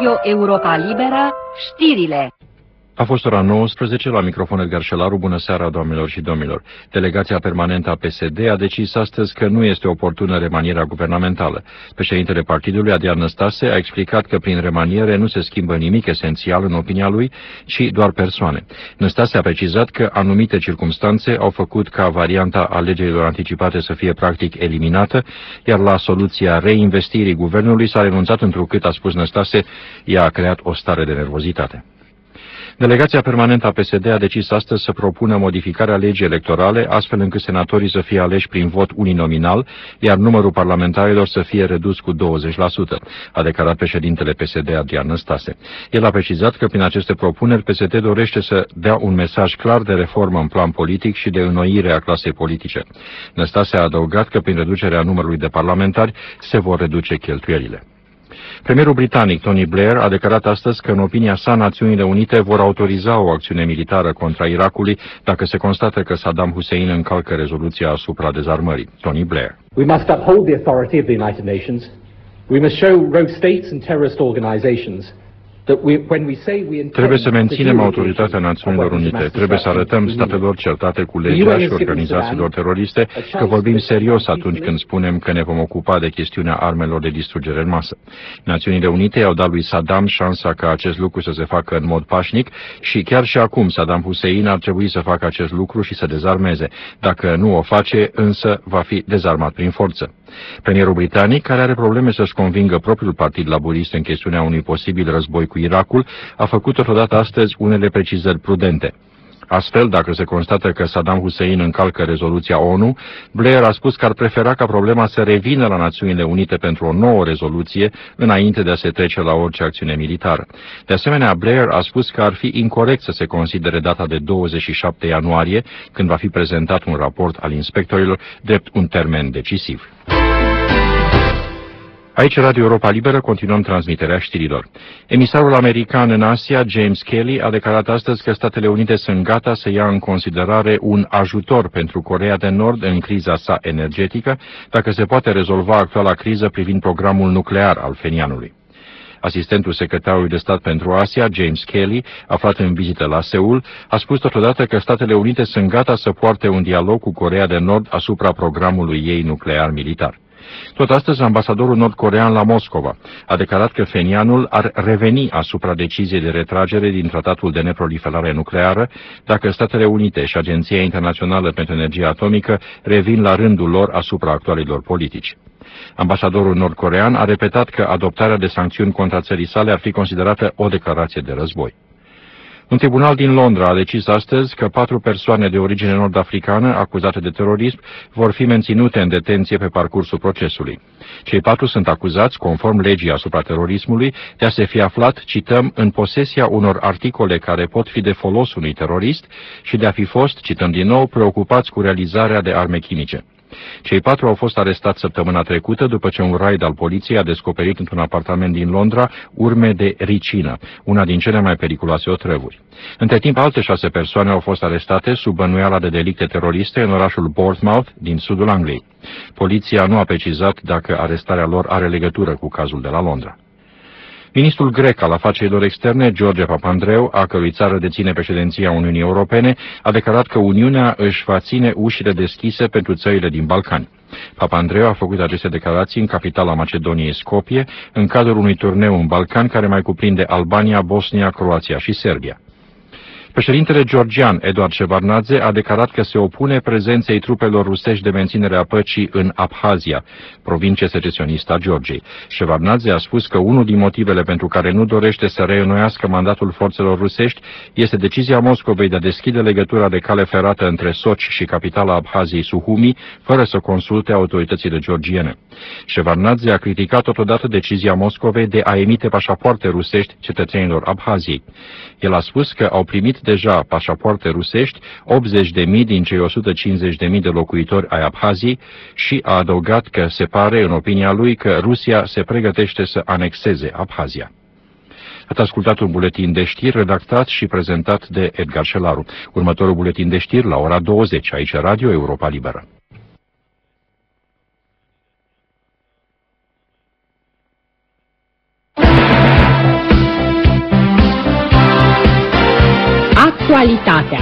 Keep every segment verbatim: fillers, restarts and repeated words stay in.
Radio Europa Liberă, știrile. A fost ora nouăsprezece, la microfon Edgar Șelaru. Bună seara, doamnelor și domnilor. Delegația permanentă a P S D a decis astăzi că nu este oportună remanierea guvernamentală. Președintele partidului, Adrian Năstase, a explicat că prin remaniere nu se schimbă nimic esențial în opinia lui, ci doar persoane. Năstase a precizat că anumite circumstanțe au făcut ca varianta alegerilor anticipate să fie practic eliminată, iar la soluția reinvestirii guvernului s-a renunțat întrucât, a spus Năstase, ea a creat o stare de nervozitate. Delegația permanentă a P S D a decis astăzi să propună modificarea legii electorale, astfel încât senatorii să fie aleși prin vot uninominal, iar numărul parlamentarilor să fie redus cu douăzeci la sută, a declarat președintele P S D, Adrian Năstase. El a precizat că prin aceste propuneri P S D dorește să dea un mesaj clar de reformă în plan politic și de înnoire a clasei politice. Năstase a adăugat că prin reducerea numărului de parlamentari se vor reduce cheltuielile. Premierul britanic Tony Blair a declarat astăzi că, în opinia sa, Națiunile Unite vor autoriza o acțiune militară contra Irakului dacă se constată că Saddam Hussein încalcă rezoluția asupra dezarmării. Tony Blair. We must uphold the authority of the United Nations. We must show rogue states and terrorist organizations. Trebuie să menținem autoritatea Națiunilor Unite. Trebuie să arătăm statelor certate cu legea și organizațiilor teroriste că vorbim serios atunci când spunem că ne vom ocupa de chestiunea armelor de distrugere în masă. Națiunile Unite i-au dat lui Saddam șansa ca acest lucru să se facă în mod pașnic și chiar și acum Saddam Hussein ar trebui să facă acest lucru și să dezarmeze. Dacă nu o face, însă va fi dezarmat prin forță. Premierul britanic, care are probleme să-și convingă propriul partid laburist în chestiunea unui posibil război cu Irakul, a făcut totodată astăzi unele precizări prudente. Astfel, dacă se constată că Saddam Hussein încalcă rezoluția ONU, Blair a spus că ar prefera ca problema să revină la Națiunile Unite pentru o nouă rezoluție, înainte de a se trece la orice acțiune militară. De asemenea, Blair a spus că ar fi incorect să se considere data de douăzeci și șapte ianuarie, când va fi prezentat un raport al inspectorilor, drept un termen decisiv. Aici, Radio Europa Liberă, continuăm transmiterea știrilor. Emisarul american în Asia, James Kelly, a declarat astăzi că Statele Unite sunt gata să ia în considerare un ajutor pentru Coreea de Nord în criza sa energetică, dacă se poate rezolva actuala criză privind programul nuclear al Phenianului. Asistentul secretarului de stat pentru Asia, James Kelly, aflat în vizită la Seul, a spus totodată că Statele Unite sunt gata să poarte un dialog cu Coreea de Nord asupra programului ei nuclear militar. Tot astăzi, ambasadorul nord-corean la Moscova a declarat că Phenianul ar reveni asupra deciziei de retragere din Tratatul de neproliferare nucleară dacă Statele Unite și Agenția Internațională pentru Energie Atomică revin la rândul lor asupra actualilor politici. Ambasadorul nord-corean a repetat că adoptarea de sancțiuni contra țării sale ar fi considerată o declarație de război. Un tribunal din Londra a decis astăzi că patru persoane de origine nord-africană acuzate de terorism vor fi menținute în detenție pe parcursul procesului. Cei patru sunt acuzați, conform legii asupra terorismului, de a se fi aflat, cităm, în posesia unor articole care pot fi de folos unui terorist și de a fi fost, cităm din nou, preocupați cu realizarea de arme chimice. Cei patru au fost arestați săptămâna trecută după ce un raid al poliției a descoperit într-un apartament din Londra urme de ricină, una din cele mai periculoase otrăvuri. Între timp, alte șase persoane au fost arestate sub bănuiala de delicte teroriste în orașul Bournemouth din sudul Angliei. Poliția nu a precizat dacă arestarea lor are legătură cu cazul de la Londra. Ministrul grec al afacerilor externe, George Papandreou, a cărui țară deține președinția Uniunii Europene, a declarat că Uniunea își va ține ușile deschise pentru țările din Balcani. Papandreou a făcut aceste declarații în capitala Macedoniei, Skopje, în cadrul unui turneu în Balcani care mai cuprinde Albania, Bosnia, Croația și Serbia. Președintele georgian Eduard Shevardnadze a declarat că se opune prezenței trupelor rusești de menținere a păcii în Abhazia, provincie secesionistă a Georgiei. Shevardnadze a spus că unul din motivele pentru care nu dorește să reînnoiască mandatul forțelor rusești este decizia Moscovei de a deschide legătura de cale ferată între Sochi și capitala Abhaziei, Suhumi, fără să consulte autoritățile georgiene. Shevardnadze a criticat totodată decizia Moscovei de a emite pașapoarte rusești cetățenilor Abhaziei. El a spus că au primit deja pașapoarte rusești optzeci de mii din cei o sută cincizeci de mii de locuitori ai Abhaziei și a adăugat că se pare, în opinia lui, că Rusia se pregătește să anexeze Abhazia. Ați ascultat un buletin de știri redactat și prezentat de Edgar Șelaru. Următorul buletin de știri la ora douăzeci, aici Radio Europa Liberă. Actualitatea.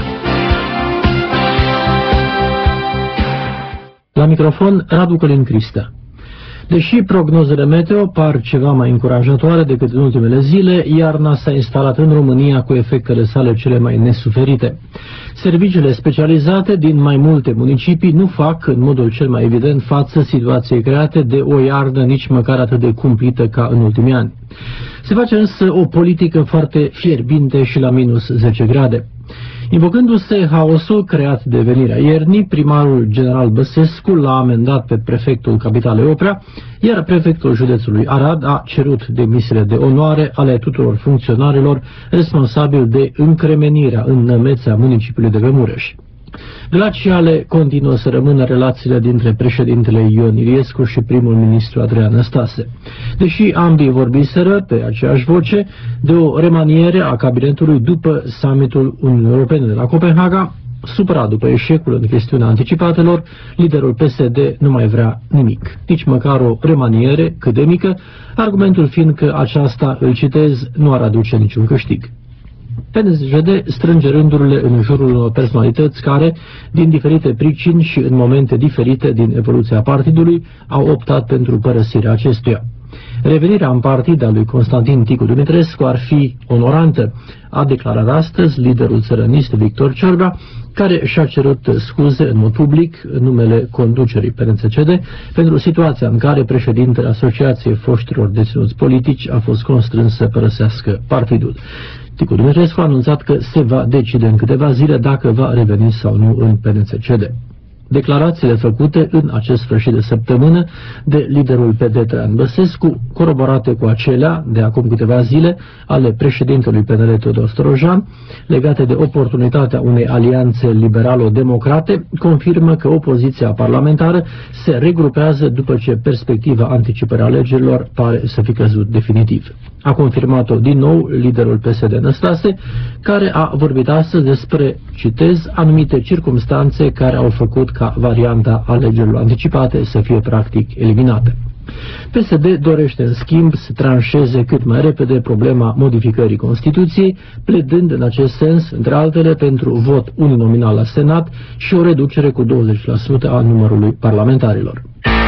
La microfon, Radu Călin Cristea. Deși prognozele meteo par ceva mai încurajatoare decât în ultimele zile, iarna s-a instalat în România cu efectele sale cele mai nesuferite. Serviciile specializate din mai multe municipii nu fac în modul cel mai evident față situației create de o iarnă nici măcar atât de cumplită ca în ultimii ani. Se face însă o politică foarte fierbinte și la minus zece grade. Invocându-se haosul creat de venirea iernii, primarul general Băsescu l-a amendat pe prefectul capitalei Oprea, iar prefectul județului Arad a cerut demisiile de onoare ale tuturor funcționarilor responsabili de încremenirea în nămețea municipiului de pe Mureș. Glaciale continuă să rămână relațiile dintre președintele Ion Iliescu și primul ministru Adrian Năstase. Deși ambii vorbiseră pe aceeași voce de o remaniere a cabinetului după summitul Uniunii Europene de la Copenhaga, supărat după eșecul în chestiunea anticipatelor, liderul P S D nu mai vrea nimic, nici măcar o remaniere cât de mică, argumentul fiind că aceasta, îl citez, nu ar aduce niciun câștig. P N S G D strânge rândurile în jurul unor personalități care, din diferite pricini și în momente diferite din evoluția partidului, au optat pentru părăsirea acestuia. Revenirea în partid a lui Constantin Ticu Dumitrescu ar fi onorantă, a declarat astăzi liderul țărănist Victor Ciorbea, care și-a cerut scuze în mod public în numele conducerii P N S C D pentru situația în care președintele Asociației Foștilor Deținuți Politici a fost constrâns să părăsească partidul. Ticu Dumitrescu a anunțat că se va decide în câteva zile dacă va reveni sau nu în P N S C D. Declarațiile făcute în acest sfârșit de săptămână de liderul P D Traian Băsescu, coroborate cu acelea de acum câteva zile ale președintelui P N L Teodor Storojan, legate de oportunitatea unei alianțe liberalo-democrate, confirmă că opoziția parlamentară se regrupează după ce perspectiva anticipării alegerilor pare să fi căzut definitiv. A confirmat-o din nou liderul P S D Năstase, care a vorbit astăzi despre, citez, anumite circumstanțe care au făcut ca varianta alegerilor anticipate să fie practic eliminată. P S D dorește în schimb să tranșeze cât mai repede problema modificării Constituției, pledând în acest sens, între altele, pentru vot uninominal la Senat și o reducere cu douăzeci la sută a numărului parlamentarilor.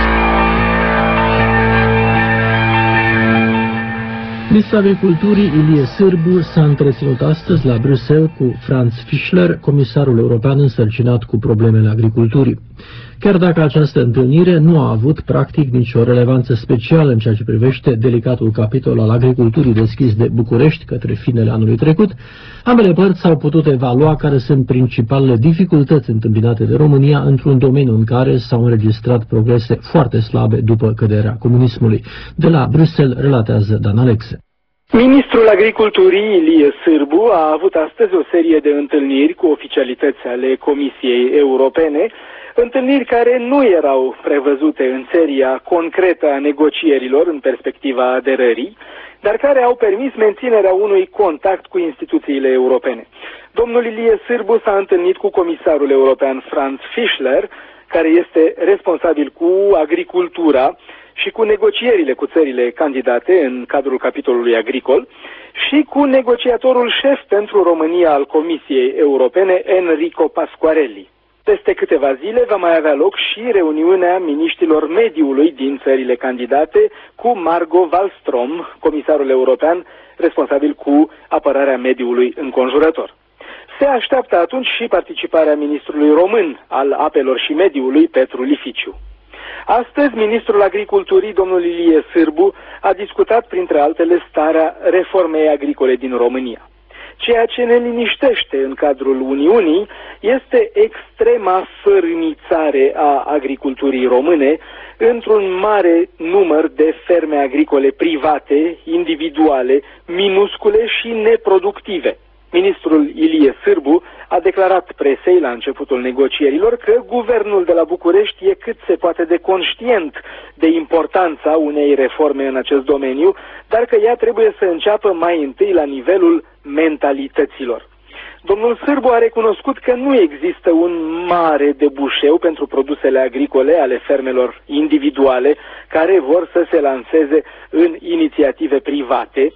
Ministrul Agriculturii Ilie Sârbu s-a întreținut astăzi la Bruxelles cu Franz Fischler, comisarul european însărcinat cu problemele agriculturii. Chiar dacă această întâlnire nu a avut practic nicio relevanță specială în ceea ce privește delicatul capitol al agriculturii deschis de București către finele anului trecut, ambele părți au putut evalua care sunt principalele dificultăți întâmpinate de România într-un domeniu în care s-au înregistrat progrese foarte slabe după căderea comunismului. De la Bruxelles relatează Dan Alexe. Ministrul Agriculturii Ilie Sârbu a avut astăzi o serie de întâlniri cu oficialități ale Comisiei Europene, întâlniri care nu erau prevăzute în seria concretă a negocierilor în perspectiva aderării, dar care au permis menținerea unui contact cu instituțiile europene. Domnul Ilie Sârbu s-a întâlnit cu comisarul european Franz Fischler, care este responsabil cu agricultura și cu negocierile cu țările candidate în cadrul capitolului agricol și cu negociatorul șef pentru România al Comisiei Europene, Enrico Pasquarelli. Peste câteva zile va mai avea loc și reuniunea miniștrilor mediului din țările candidate cu Margot Wallström, comisarul european responsabil cu apărarea mediului înconjurător. Se așteaptă atunci și participarea ministrului român al apelor și mediului, Petru Lificiu. Astăzi, ministrul agriculturii, domnul Ilie Sârbu, a discutat, printre altele, starea reformei agricole din România. Ceea ce ne liniștește în cadrul Uniunii este extrema fărâmițare a agriculturii române într-un mare număr de ferme agricole private, individuale, minuscule și neproductive. Ministrul Ilie Sârbu a declarat presei la începutul negocierilor că guvernul de la București e cât se poate de conștient de importanța unei reforme în acest domeniu, dar că ea trebuie să înceapă mai întâi la nivelul mentalităților. Domnul Sârbu a recunoscut că nu există un mare debușeu pentru produsele agricole ale fermelor individuale care vor să se lanseze în inițiative private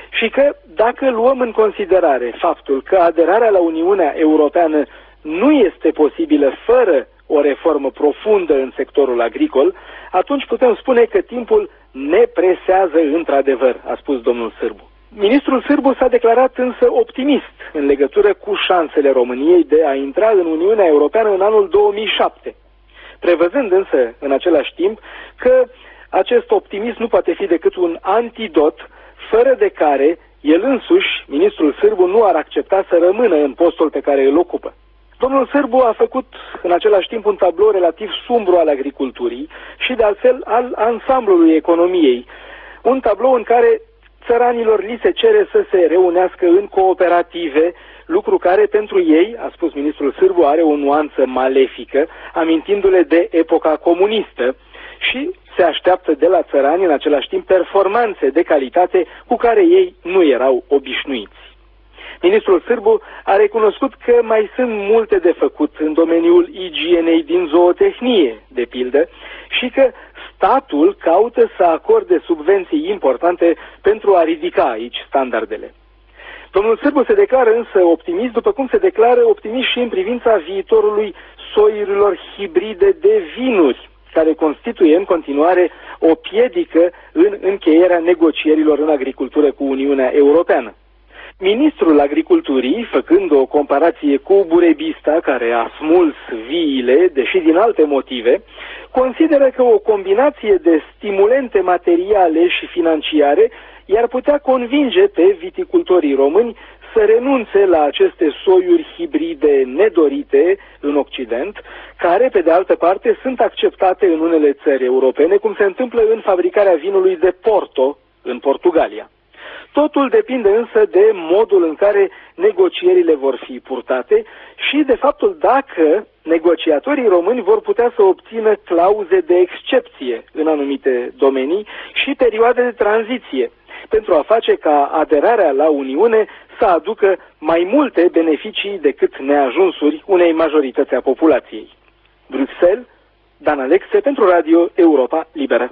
și că dacă luăm în considerare faptul că aderarea la Uniunea Europeană nu este posibilă fără o reformă profundă în sectorul agricol, atunci putem spune că timpul ne presează într-adevăr, a spus domnul Sârbu. Ministrul Sârbu s-a declarat însă optimist în legătură cu șansele României de a intra în Uniunea Europeană în anul două mii șapte, prevăzând însă în același timp că acest optimism nu poate fi decât un antidot, fără de care el însuși, ministrul Sârbu, nu ar accepta să rămână în postul pe care îl ocupă. Domnul Sârbu a făcut în același timp un tablou relativ sumbru al agriculturii și de altfel al ansamblului economiei, un tablou în care țăranilor li se cere să se reunească în cooperative, lucru care pentru ei, a spus ministrul Sârbu, are o nuanță malefică, amintindu-le de epoca comunistă, și se așteaptă de la țărani în același timp performanțe de calitate cu care ei nu erau obișnuiți. Ministrul Sârbu a recunoscut că mai sunt multe de făcut în domeniul igienei din zootehnie, de pildă, și că statul caută să acorde subvenții importante pentru a ridica aici standardele. Domnul Sârbu se declară însă optimist, după cum se declară optimist și în privința viitorului soiurilor hibride de vinuri, care constituie în continuare o piedică în încheierea negocierilor în agricultură cu Uniunea Europeană. Ministrul Agriculturii, făcând o comparație cu burebista care a smuls viile, deși din alte motive, consideră că o combinație de stimulente materiale și financiare i-ar putea convinge pe viticultorii români să renunțe la aceste soiuri hibride nedorite în Occident, care, pe de altă parte, sunt acceptate în unele țări europene, cum se întâmplă în fabricarea vinului de Porto, în Portugalia. Totul depinde însă de modul în care negocierile vor fi purtate și de faptul dacă negociatorii români vor putea să obțină clauze de excepție în anumite domenii și perioade de tranziție, pentru a face ca aderarea la Uniune să aducă mai multe beneficii decât neajunsuri unei majorități a populației. Bruxelles, Dan Alexe pentru Radio Europa Liberă.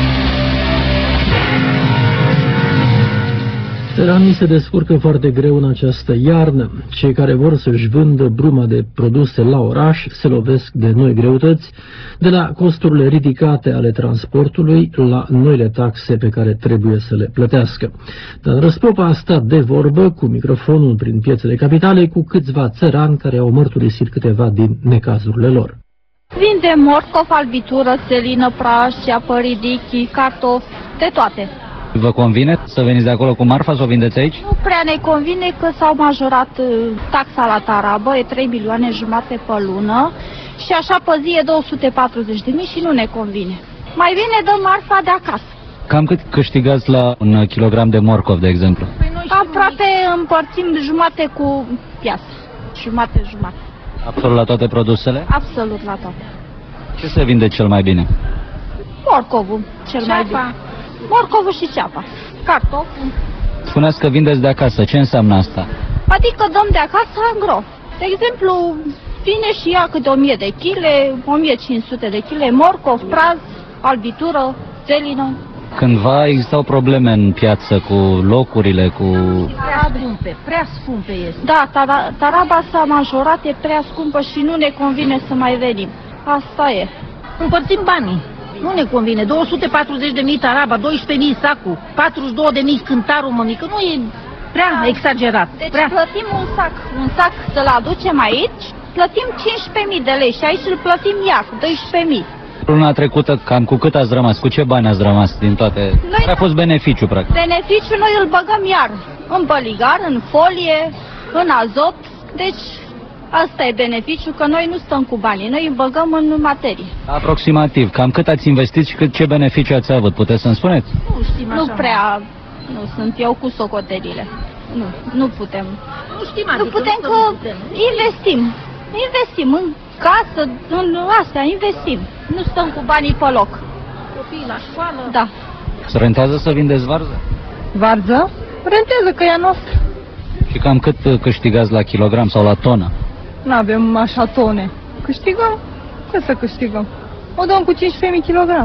Țăranii se descurcă foarte greu în această iarnă. Cei care vor să-și vândă bruma de produse la oraș se lovesc de noi greutăți, de la costurile ridicate ale transportului la noile taxe pe care trebuie să le plătească. Dar Răspopa a stat de vorbă cu microfonul prin piețele capitale cu câțiva țărani care au mărturisit câteva din necazurile lor. Vinde morcov, albitură, selină, praș, ceapă, ridichi, cartofi, de toate. Vă convine să veniți de acolo cu marfa, să o vindeți aici? Nu prea ne convine că s-au majorat taxa la tarabă, e trei milioane jumate pe lună și așa pe zi e două sute patruzeci de mii și nu ne convine. Mai bine dăm marfa de acasă. Cam cât câștigați la un kilogram de morcov, de exemplu? Păi noi aproape împărțim jumate cu piață, jumate-jumate. Absolut la toate produsele? Absolut la toate. Ce se vinde cel mai bine? Morcovul, cel ceapa. mai bine. Morcovul și ceapa. Cartoful. Spuneați că vindeți de acasă. Ce înseamnă asta? Adică dăm de acasă angro. De exemplu, vine și ea câte o mie de chile, o mie cinci sute de chile, morcov, praz, albitură, zelină. Cândva existau probleme în piață cu locurile, cu... Prea scumpe, prea scumpe este. Da, tar taraba s-a majorat, e prea scumpă și nu ne convine să mai venim. Asta e. Împărțim banii. Nu ne convine. două sute patruzeci de mii taraba, doisprezece mii sacul, patruzeci și două de mii cântarul, mămică. Nu e prea da. exagerat. Deci prea. plătim un sac. Un sac să-l aducem aici, plătim cincisprezece mii de lei și aici îl plătim iar, doisprezece mii. Luna trecută, cam cu cât ați rămas? Cu ce bani ați rămas din toate? Noi, care a fost beneficiu, practic? Beneficiu noi îl băgăm iar în băligar, în folie, în azot. Deci asta e beneficiu, că noi nu stăm cu banii, noi îi băgăm în materie. Aproximativ, cam cât ați investit și cât, ce beneficiu ați avut? Puteți să-mi spuneți? Nu știm așa. Nu prea, nu sunt eu cu socotelile. Nu, nu putem. Nu știm, adică nu putem că investim. Investim în casă, în astea, investim. Nu stăm cu banii pe loc. Copiii la școală? Da. Se rentează să vindeți varză? Varză? Rentează, că e a noastră. Și cam cât câștigați la kilogram sau la tonă? N-avem așa tone. Câștigăm? Cât să câștigăm? O dăm cu cincisprezece mii kilogram.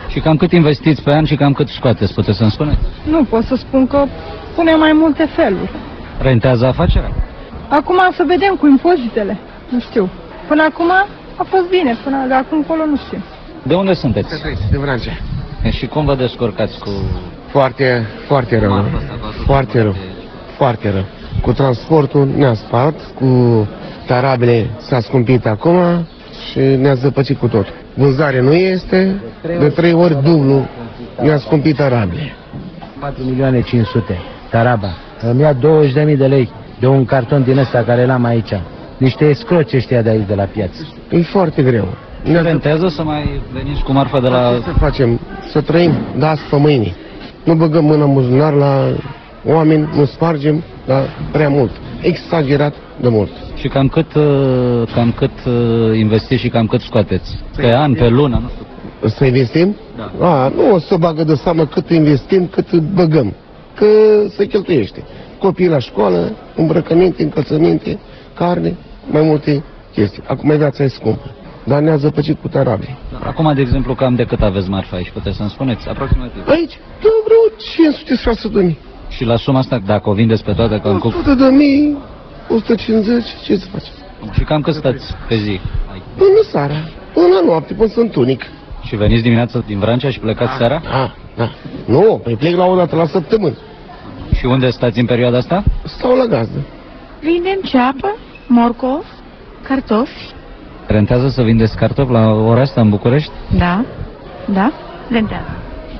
Și cam cât investiți pe an și cam cât scoateți, puteți să-mi spuneți? Nu pot să spun că punem mai multe feluri. Rentează afacerea? Acum să vedem cu impozitele. Nu știu. Până acum a fost bine, până de acum încolo nu știu. De unde sunteți? De Vrancea. Și cum vă descurcați cu... Foarte, foarte rău. Foarte rău. Foarte rău. Cu transportul ne-a spart, cu tarabele s-a scumpit acum și ne-a zăpăcit cu tot. Vânzare nu este, de trei ori dublu ne-a scumpit tarabele. patru milioane cinci sute, taraba. Îmi ia douăzeci de mii de lei de un carton din ăsta care l-am aici. Niște escroci ăștia de aici de la piață. E foarte greu. Ne rentează să mai veniți cu marfa de la... Ce să facem? Să trăim de azi pe mâine. Nu băgăm mâna în buzunar la oameni, nu spargem, dar prea mult. Exagerat de mult. Și cam cât, cam cât investiți și cam cât scoateți? Pe an, pe lună, nu știu. Să investim? Da. A, nu o să bagă de seamă cât investim, cât băgăm. Că se cheltuiește. Copiii la școală, îmbrăcăminte, încălțăminte, carne, mai multe chestii. Acum viața e scumpă. Dar ne-a zăpăcit cu tarabile. Acum, de exemplu, cam de cât aveți marfa aici? Puteți să-mi spuneți? Aproximativ. Aici? De vreo cinci sute șase sute de mii. Și la suma asta, dacă o vindeți pe toate, cam cu... o sută de mii, o sută cincizeci, ce să facem? Și cam cât stați pe zi? Până seara, până noapte, până sunt unic. Și veniți dimineața din Vrancea și plecați da, seara? Da, da. Nu, păi plec la o dată la săptămână. Și unde stați în perioada asta? Stau la gazdă. Vindem ceapă, morcov, cartofi. Rentează să vindeți cartofi la ora asta în București? Da, da, rentează.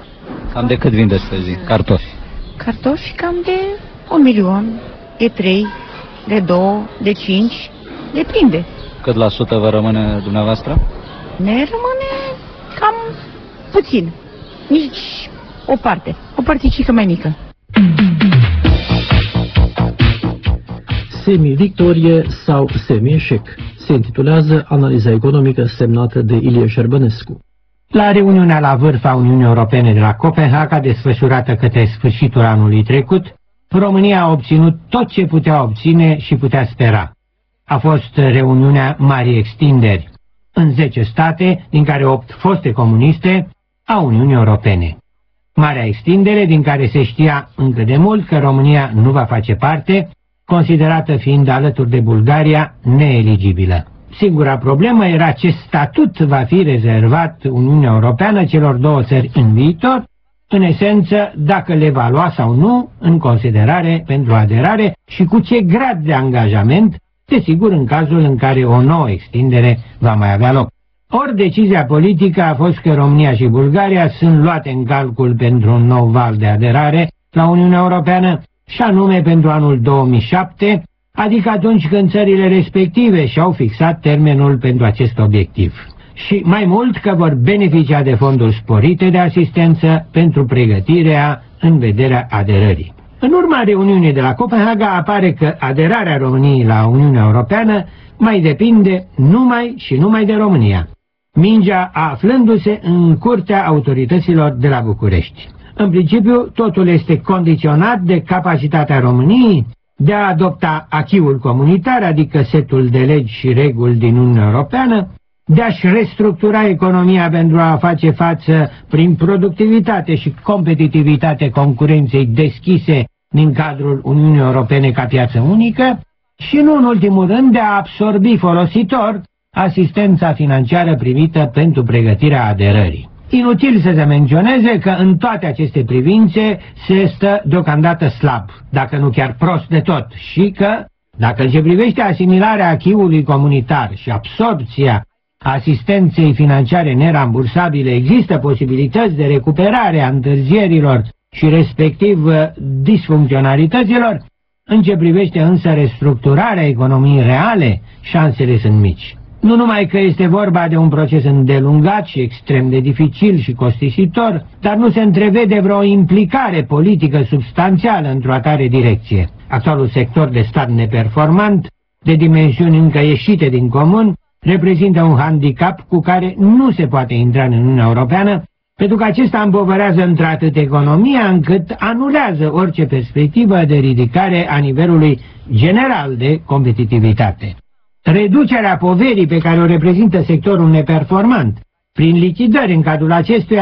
Cam de cât vindeți pe zi, cartofi? Cartofi cam de un milion, de trei, de două, de cinci, depinde. Cât la sută vă rămâne dumneavoastră? Ne rămâne cam puțin, nici o parte, o particică mai mică. Semi-victorie sau semi-eșec se intitulează analiza economică semnată de Ilie Șerbănescu. La reuniunea la vârf a Uniunii Europene de la Copenhaga, desfășurată către sfârșitul anului trecut, România a obținut tot ce putea obține și putea spera. A fost reuniunea marii extinderi în zece state, din care opt foste comuniste, a Uniunii Europene. Marea extindere, din care se știa încă de mult că România nu va face parte, considerată fiind alături de Bulgaria neeligibilă. Singura problemă era ce statut va fi rezervat Uniunea Europeană celor două țări în viitor, în esență dacă le va lua sau nu în considerare pentru aderare și cu ce grad de angajament, desigur în cazul în care o nouă extindere va mai avea loc. Ori decizia politică a fost că România și Bulgaria sunt luate în calcul pentru un nou val de aderare la Uniunea Europeană, și anume pentru anul două mii șapte, adică atunci când țările respective și-au fixat termenul pentru acest obiectiv. Și mai mult că vor beneficia de fonduri sporite de asistență pentru pregătirea în vederea aderării. În urma reuniunii de la Copenhaga apare că aderarea României la Uniunea Europeană mai depinde numai și numai de România, mingea aflându-se în curtea autorităților de la București. În principiu, totul este condiționat de capacitatea României de a adopta acquis-ul comunitar, adică setul de legi și reguli din Uniunea Europeană, de a-și restructura economia pentru a face față prin productivitate și competitivitate concurenței deschise din cadrul Uniunii Europene ca piață unică și, nu în ultimul rând, de a absorbi folositor asistența financiară primită pentru pregătirea aderării. Inutil să se menționeze că în toate aceste privințe se stă deocamdată slab, dacă nu chiar prost de tot, și că, dacă în ce privește asimilarea acquis-ului comunitar și absorpția asistenței financiare nerambursabile, există posibilități de recuperare a întârzierilor și respectiv disfuncționalităților, în ce privește însă restructurarea economiei reale, șansele sunt mici. Nu numai că este vorba de un proces îndelungat și extrem de dificil și costisitor, dar nu se întrevede vreo implicare politică substanțială într-o atare direcție. Actualul sector de stat neperformant, de dimensiuni încă ieșite din comun, reprezintă un handicap cu care nu se poate intra în Uniunea Europeană, pentru că acesta împovărează într-atât economia încât anulează orice perspectivă de ridicare a nivelului general de competitivitate. Reducerea poverii pe care o reprezintă sectorul neperformant, prin lichidări în cadrul acestuia,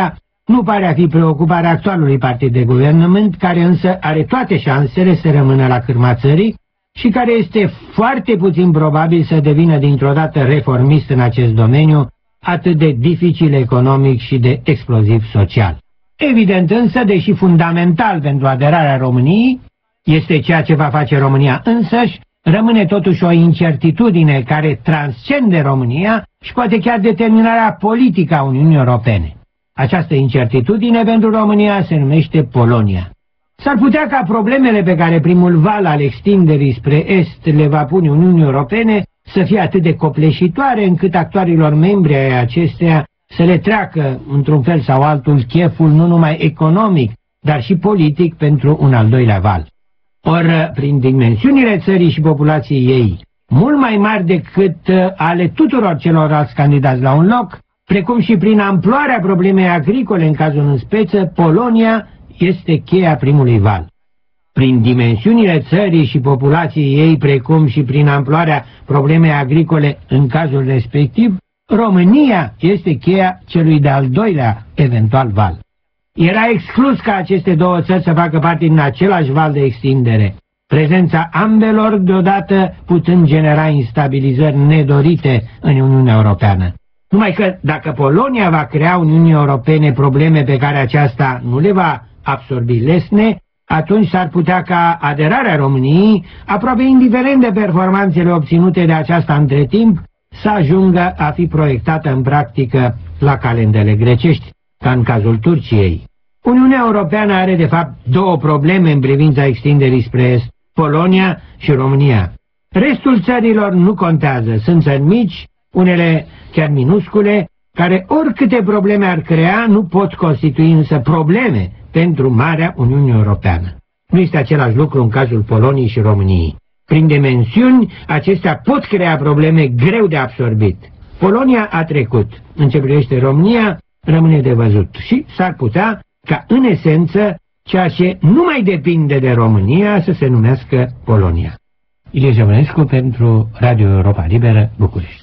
nu pare a fi preocuparea actualului partid de guvernământ, care însă are toate șansele să rămână la cârma țării și care este foarte puțin probabil să devină dintr-o dată reformist în acest domeniu, atât de dificil economic și de exploziv social. Evident însă, deși fundamental pentru aderarea României, este ceea ce va face România însăși, rămâne totuși o incertitudine care transcende România și poate chiar determinarea politică a Uniunii Europene. Această incertitudine pentru România se numește Polonia. S-ar putea ca problemele pe care primul val al extinderii spre est le va pune Uniunii Europene să fie atât de copleșitoare încât actualilor membri ai acesteia să le treacă, într-un fel sau altul, cheful nu numai economic, dar și politic pentru un al doilea val. Ori, prin dimensiunile țării și populației ei, mult mai mari decât ale tuturor celorlalți candidați la un loc, precum și prin amploarea problemei agricole în cazul în speță, Polonia este cheia primului val. Prin dimensiunile țării și populației ei, precum și prin amploarea problemei agricole în cazul respectiv, România este cheia celui de-al doilea eventual val. Era exclus ca aceste două țări să facă parte din același val de extindere, prezența ambelor deodată putând genera instabilizări nedorite în Uniunea Europeană. Numai că dacă Polonia va crea Uniunii Europene probleme pe care aceasta nu le va absorbi lesne, atunci s-ar putea ca aderarea României, aproape indiferent de performanțele obținute de aceasta între timp, să ajungă a fi proiectată în practică la calendele grecești, ca în cazul Turciei. Uniunea Europeană are de fapt două probleme în privința extinderii spre est, Polonia și România. Restul țărilor nu contează, sunt țări mici, unele chiar minuscule, care oricâte probleme ar crea nu pot constitui însă probleme pentru Marea Uniune Europeană. Nu este același lucru în cazul Poloniei și României. Prin dimensiuni, acestea pot crea probleme greu de absorbit. Polonia a trecut. În ce privește România, rămâne de văzut și s-ar putea ca, în esență, ceea ce nu mai depinde de România să se numească Polonia. Ilie Jămănescu pentru Radio Europa Liberă, București.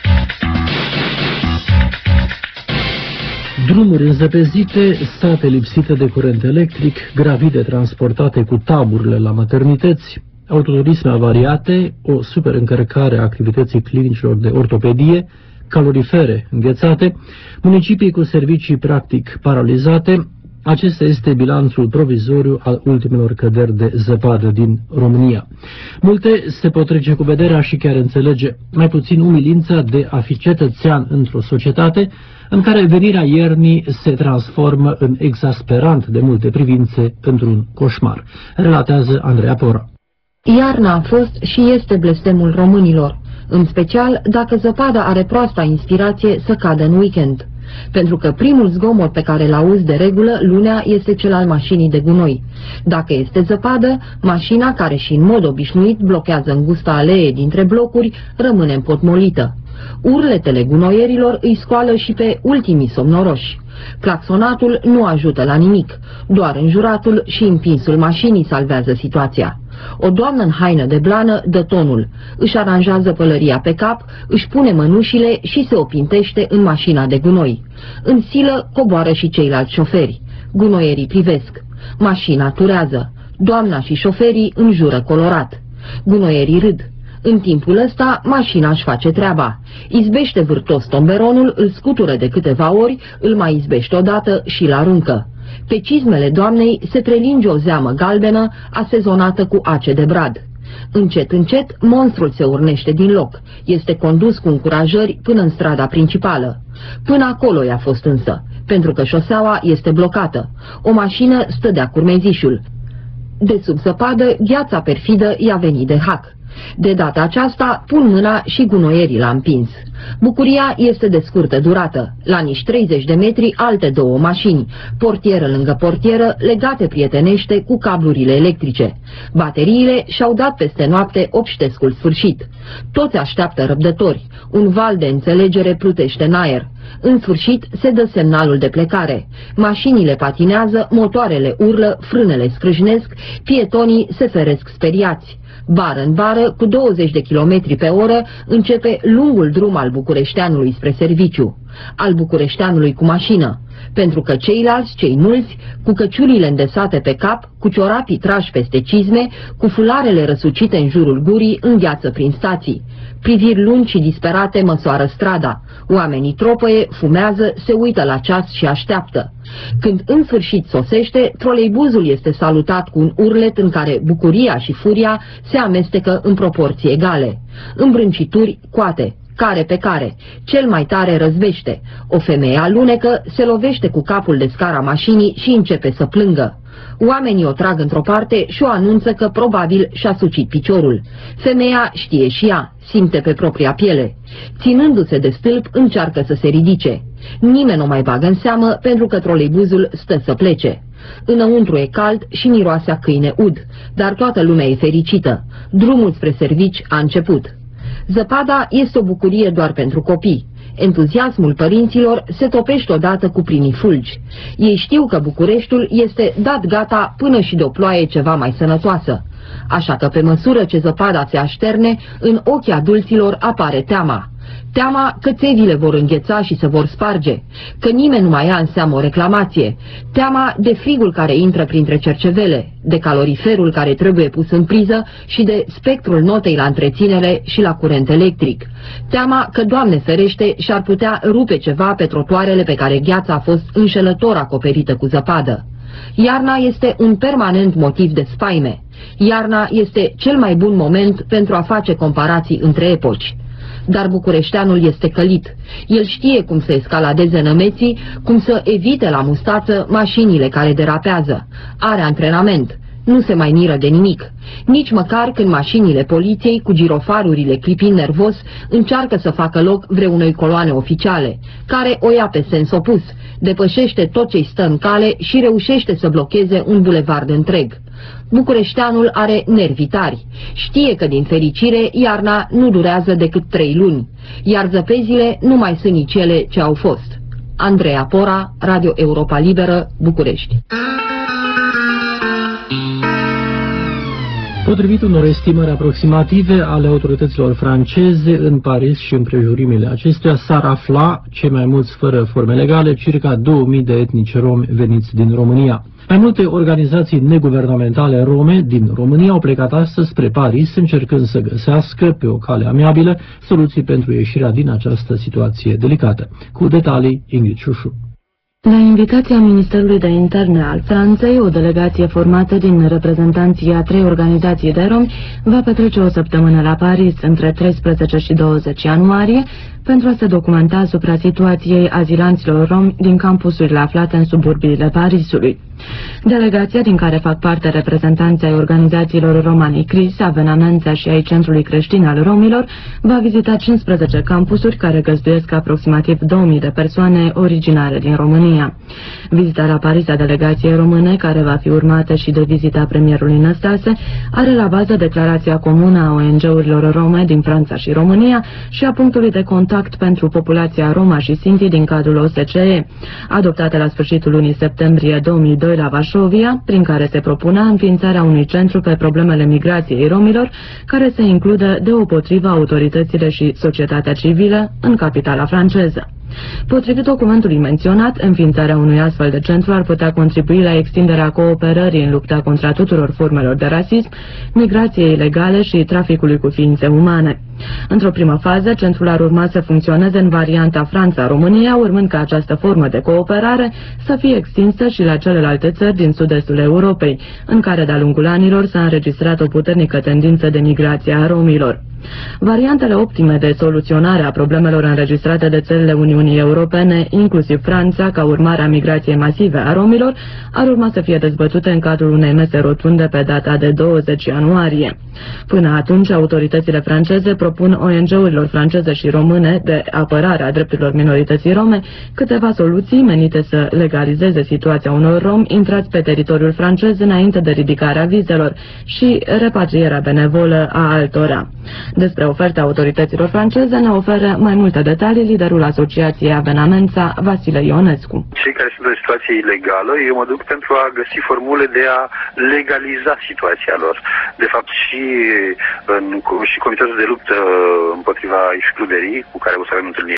Drumuri înzăpezite, sate lipsite de curent electric, gravide transportate cu taburile la maternități, autoturisme avariate, o superîncărcare a activității clinicilor de ortopedie, calorifere înghețate, municipii cu servicii practic paralizate. Acesta este bilanțul provizoriu al ultimelor căderi de zăpadă din România. Multe se pot trece cu vederea și chiar înțelege, mai puțin umilința de a fi cetățean într-o societate în care venirea iernii se transformă în exasperant de multe privințe într-un coșmar, relatează Andreea Pora. Iarna a fost și este blestemul românilor, în special dacă zăpada are proasta inspirație să cadă în weekend. Pentru că primul zgomot pe care îl auzi de regulă lunea este cel al mașinii de gunoi. Dacă este zăpadă, mașina, care și în mod obișnuit blochează îngusta alee dintre blocuri, rămâne împotmolită. Urletele gunoierilor îi scoală și pe ultimii somnoroși. Claxonatul nu ajută la nimic, doar înjuratul și împinsul mașinii salvează situația. O doamnă în haină de blană dă tonul, își aranjează pălăria pe cap, își pune mănușile și se opintește în mașina de gunoi. În silă coboară și ceilalți șoferi. Gunoierii privesc. Mașina turează. Doamna și șoferii înjură colorat. Gunoierii râd. În timpul ăsta, mașina își face treaba. Izbește vârtos tomberonul, îl scutură de câteva ori, îl mai izbește odată și îl aruncă. Pe cizmele doamnei se prelinge o zeamă galbenă, asezonată cu ace de brad. Încet, încet, monstrul se urnește din loc. Este condus cu încurajări până în strada principală. Până acolo i-a fost însă, pentru că șoseaua este blocată. O mașină stă de-a curmezișul. De sub zăpadă, gheața perfidă i-a venit de hac. De data aceasta pun mâna și gunoierii l-a împins. Bucuria este de scurtă durată. La nici treizeci de metri alte două mașini, portieră lângă portieră, legate prietenește cu cablurile electrice. Bateriile și-au dat peste noapte obștescul sfârșit. Toți așteaptă răbdători. Un val de înțelegere plutește în aer. În sfârșit se dă semnalul de plecare. Mașinile patinează, motoarele urlă, frânele scrâșnesc, pietonii se feresc speriați. Bară în bară, cu douăzeci de kilometri pe oră, începe lungul drum al bucureșteanului spre serviciu. Al bucureșteanului cu mașină. pentru că ceilalți, cei mulți, cu căciulile îndesate pe cap, cu ciorapii trași peste cizme, cu fularele răsucite în jurul gurii, îngheață prin stații. Priviri lungi și disperate măsoară strada. Oamenii tropăie, fumează, se uită la ceas și așteaptă. Când în sfârșit sosește, troleibuzul este salutat cu un urlet în care bucuria și furia se amestecă în proporții egale. Îmbrâncituri, coate, care pe care, cel mai tare răzbește. O femeie alunecă, se lovește cu capul de scara mașinii și începe să plângă. Oamenii o trag într-o parte și o anunță că probabil și-a sucit piciorul. Femeia știe și ea, simte pe propria piele. Ținându-se de stâlp, încearcă să se ridice. Nimeni nu mai bagă în seamă pentru că troleibuzul stă să plece. Înăuntru e cald și miroase a câine ud, dar toată lumea e fericită. Drumul spre servici a început. Zăpada este o bucurie doar pentru copii. Entuziasmul părinților se topește odată cu primii fulgi. Ei știu că Bucureștiul este dat gata până și de o ploaie ceva mai sănătoasă. Așa că pe măsură ce zăpada se așterne, în ochii adulților apare teama. Teama că țevile vor îngheța și se vor sparge, că nimeni nu mai ia în seamă o reclamație, teama de frigul care intră printre cercevele, de caloriferul care trebuie pus în priză și de spectrul notei la întreținere și la curent electric, teama că, Doamne ferește, și-ar putea rupe ceva pe trotuarele pe care gheața a fost înșelător acoperită cu zăpadă. Iarna este un permanent motiv de spaime. Iarna este cel mai bun moment pentru a face comparații între epoci. Dar bucureșteanul este călit. El știe cum să escaladeze nămeții, cum să evite la mustață mașinile care derapează. Are antrenament. Nu se mai miră de nimic. Nici măcar când mașinile poliției, cu girofarurile clipind nervos, încearcă să facă loc vreunei coloane oficiale, care o ia pe sens opus, depășește tot ce-i stă în cale și reușește să blocheze un bulevard întreg. Bucureșteanul are nervi tari. Știe că, din fericire, iarna nu durează decât trei luni, iar zăpezile nu mai sunt nici ele ce au fost. Andreea Pora, Radio Europa Liberă, București. Potrivit unor estimări aproximative ale autorităților franceze, în Paris și împrejurimile acestuia s-ar afla, cei mai mulți fără forme legale, circa două mii de etnici romi veniți din România. Mai multe organizații neguvernamentale rome din România au plecat astăzi spre Paris, încercând să găsească, pe o cale amiabilă, soluții pentru ieșirea din această situație delicată. Cu detalii, Ingrid Șușu. La invitația Ministerului de Interne al Franței, o delegație formată din reprezentanții a trei organizații de romi va petrece o săptămână la Paris între treisprezece și douăzeci ianuarie pentru a se documenta asupra situației azilanților romi din campusurile aflate în suburbiile Parisului. Delegația, din care fac parte reprezentanții ai organizațiilor Romani Cris, Avenamența și ai Centrului Creștin al Romilor, va vizita cincisprezece campusuri care găzduiesc aproximativ două mii de persoane originare din România. Vizita la Paris a delegației române, care va fi urmată și de vizita premierului Năstase, are la bază declarația comună a O N G-urilor rome din Franța și România și a punctului de contact pentru populația Roma și Sinti din cadrul O S C E, adoptată la sfârșitul lunii septembrie două mii doi la Varsovia, prin care se propunea înființarea unui centru pe problemele migrației romilor, care să includă deopotrivă autoritățile și societatea civilă în capitala franceză. Potrivit documentului menționat, înființarea unui astfel de centru ar putea contribui la extinderea cooperării în lupta contra tuturor formelor de rasism, migrației ilegale și traficului cu ființe umane. Într-o primă fază, centrul ar urma să funcționeze în varianta Franța-România, urmând ca această formă de cooperare să fie extinsă și la celelalte țări din sud-estul Europei, în care de-a lungul anilor s-a înregistrat o puternică tendință de migrație a romilor. Variantele optime de soluționare a problemelor înregistrate de țările Uniunii Europene, inclusiv Franța, ca urmare a migrației masive a romilor, ar urma să fie dezbătute în cadrul unei mese rotunde pe data de douăzeci ianuarie. Până atunci, autoritățile franceze propun O N G-urilor franceze și române de apărare a drepturilor minorității rome câteva soluții menite să legalizeze situația unor romi intrați pe teritoriul francez înainte de ridicarea vizelor și repatrierea benevolă a altora. Despre oferta autorităților franceze ne oferă mai multe detalii liderul Asociației Avenamența, Vasile Ionescu. Cei care sunt în situație ilegală, eu mă duc pentru a găsi formule de a legaliza situația lor. De fapt, și, în, și Comitetul de Luptă împotriva excluderii, cu care o să avem întâlniri